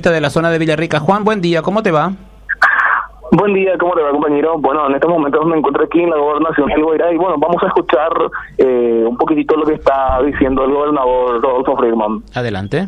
periodista de la zona de Villarrica. Juan, buen día, ¿cómo te va? Buen día, ¿cómo te va, compañero? Bueno, en estos momentos me encuentro aquí en la gobernación del Guairá y bueno, vamos a escuchar un poquitito lo que está diciendo el gobernador Rodolfo Friedman. Adelante.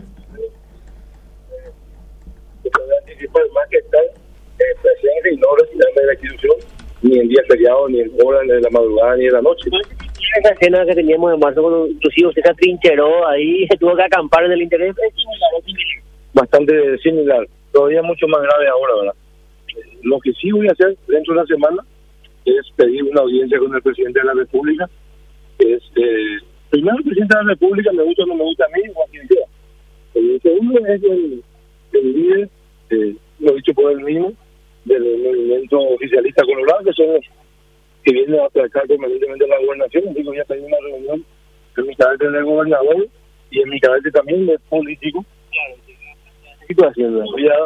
Más que estar presente y no retirarme de la institución ni en día feriado, ni en hora, ni en la madrugada, ni en la noche. Esa escena que teníamos en marzo, cuando inclusive usted se atrincheró ahí, se tuvo que acampar en el interés, es similar. Bastante similar, todavía mucho más grave ahora, ¿verdad? Lo que sí voy a hacer dentro de la semana es pedir una audiencia con el presidente de la República. Primero, el presidente de la República, me gusta o no me gusta a mí, o a quien sea. El segundo es el líder, lo dicho por él mismo, del movimiento oficialista colorado, que son los que vienen a atracar permanentemente la gobernación. Digo, voy a pedir una reunión en mi carácter de gobernador y en mi carácter también de político. ¿Qué estoy haciendo?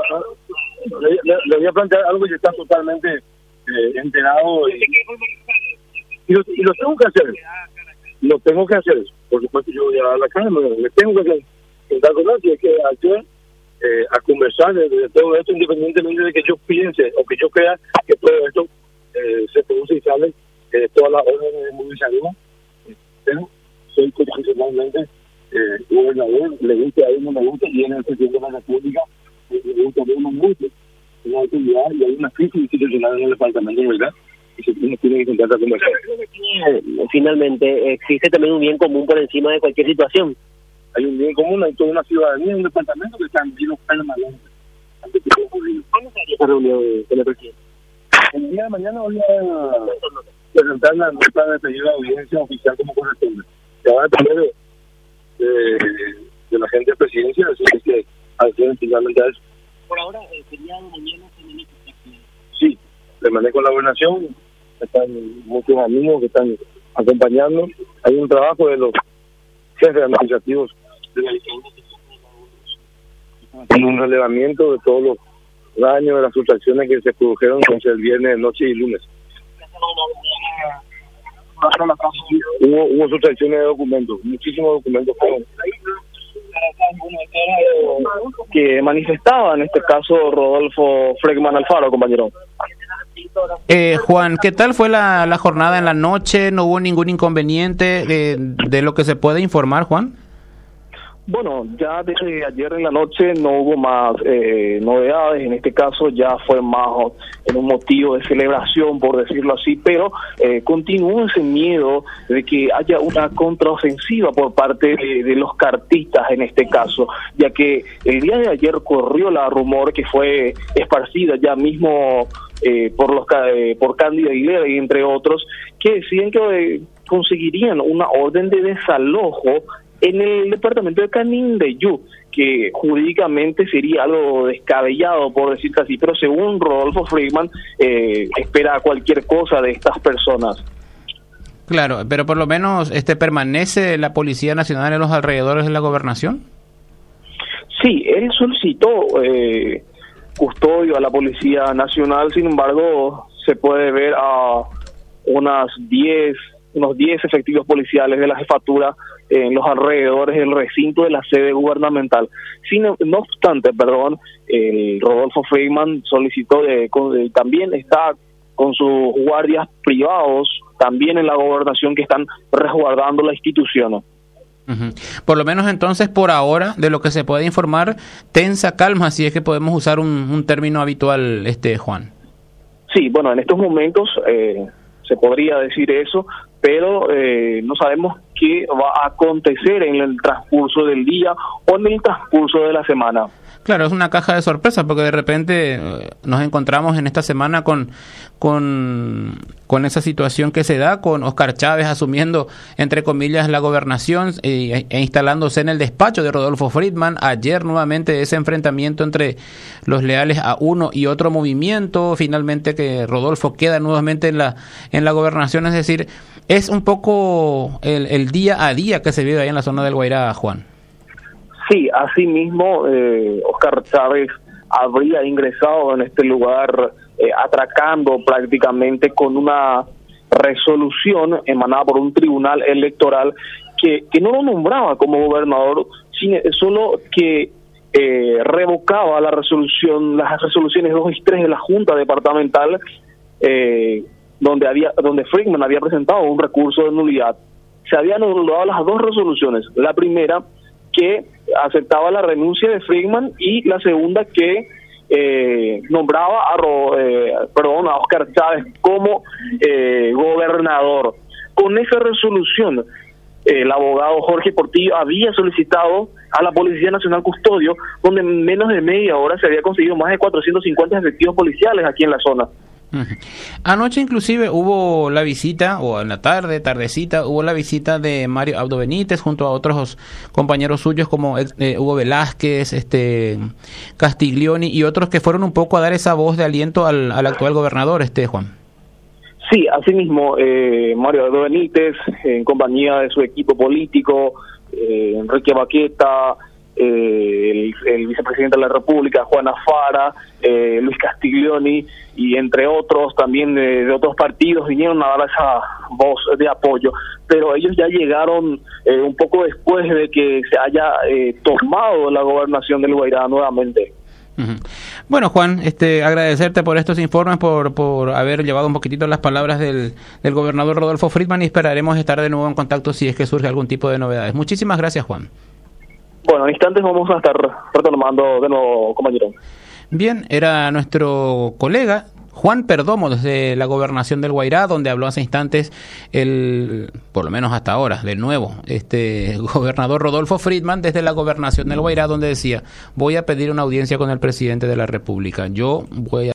Le voy a plantear algo que está totalmente enterado y lo tengo que hacer. Lo tengo que hacer. Por supuesto, yo voy a dar la cara, me tengo que hacer. Sentar con él, y es que actuar, a conversar de todo esto, independientemente de que yo piense o que yo crea que todo esto se produce y sale todas las órdenes de movilización. Pero soy constitucionalmente gobernador, le gusta a uno, me gusta, y en el presidente de la República le gusta a uno mucho. Una autoridad y hay una crisis institucional en el departamento, ¿verdad? Y se tiene que intentar conversar. Finalmente, existe también un bien común por encima de cualquier situación. Hay un bien común, hay toda una ciudadanía, un departamento que están vivos permanentes. ¿Cómo sería esa reunión con el presidente? El día de mañana voy a presentar la nota de pedido de audiencia oficial como corresponde. Se va a depender de la gente de presidencia, así que acceden finalmente a eso. Por ahora, sería mañana. Sí, permanezco con la gobernación, están muchos amigos que están acompañando. Hay un trabajo de los jefes administrativos de la en un relevamiento de todos los daños de las sustracciones que se produjeron entre el viernes, noche y lunes. Hubo sustracciones de documentos, muchísimos documentos Que manifestaba en este caso Rodolfo Friedman Alfaro, compañero. Juan, ¿qué tal fue la jornada en la noche? ¿No hubo ningún inconveniente de lo que se puede informar, Juan? Bueno, ya desde ayer en la noche no hubo más novedades, en este caso ya fue más en un motivo de celebración, por decirlo así, pero continúa ese miedo de que haya una contraofensiva por parte de los cartistas en este caso, ya que el día de ayer corrió la rumor que fue esparcida ya mismo por Cándida Aguilera y entre otros, que decían que conseguirían una orden de desalojo en el departamento de Canindeyú, que jurídicamente sería algo descabellado, por decirlo así, pero según Rodolfo Friedman, espera cualquier cosa de estas personas. Claro, pero por lo menos ¿permanece la Policía Nacional en los alrededores de la gobernación? Sí, él solicitó custodio a la Policía Nacional, sin embargo, se puede ver a unos 10 efectivos policiales de la jefatura en los alrededores del recinto de la sede gubernamental. No obstante, el Rodolfo Friedman solicitó también está con sus guardias privados también en la gobernación que están resguardando la institución. Uh-huh. Por lo menos entonces por ahora, de lo que se puede informar, tensa calma, si es que podemos usar un término habitual, Juan. Sí, bueno, en estos momentos se podría decir eso, pero no sabemos qué va a acontecer en el transcurso del día o en el transcurso de la semana. Claro, es una caja de sorpresas porque de repente nos encontramos en esta semana con esa situación que se da, con Óscar Chávez asumiendo, entre comillas, la gobernación e instalándose en el despacho de Rodolfo Friedman. Ayer nuevamente ese enfrentamiento entre los leales a uno y otro movimiento, finalmente que Rodolfo queda nuevamente en la gobernación, es decir, es un poco el día a día que se vive ahí en la zona del Guairá, Juan. Sí, así mismo Óscar Chávez habría ingresado en este lugar atracando prácticamente con una resolución emanada por un tribunal electoral que no lo nombraba como gobernador, solo que revocaba las resoluciones 2 y 3 de la Junta Departamental, donde Friedman había presentado un recurso de nulidad. Se habían anulado las 2 resoluciones. La primera, que aceptaba la renuncia de Friedman, y la segunda, que nombraba a Oscar Chávez como gobernador. Con esa resolución, el abogado Jorge Portillo había solicitado a la Policía Nacional custodio, donde en menos de media hora se había conseguido más de 450 efectivos policiales aquí en la zona. Anoche inclusive hubo la visita, o en la tardecita, hubo la visita de Mario Abdo Benítez junto a otros compañeros suyos como Hugo Velázquez, Castiglioni y otros que fueron un poco a dar esa voz de aliento al actual gobernador, Juan. Sí, así mismo, Mario Abdo Benítez, en compañía de su equipo político, Enrique Baqueta, el vicepresidente de la República, Juan Afara, Luis Castiglioni, y entre otros también de otros partidos, vinieron a dar esa voz de apoyo, pero ellos ya llegaron un poco después de que se haya tomado la gobernación del Guairá nuevamente. Bueno, Juan, agradecerte por estos informes, por haber llevado un poquitito las palabras del gobernador Rodolfo Friedman, y esperaremos estar de nuevo en contacto si es que surge algún tipo de novedades. Muchísimas gracias, Juan. Bueno, en instantes vamos a estar retomando de nuevo, compañero. Bien, era nuestro colega Juan Perdomo desde la gobernación del Guairá, donde habló hace instantes por lo menos hasta ahora, del nuevo gobernador Rodolfo Friedman desde la gobernación del Guairá, donde decía: voy a pedir una audiencia con el presidente de la República. Yo voy a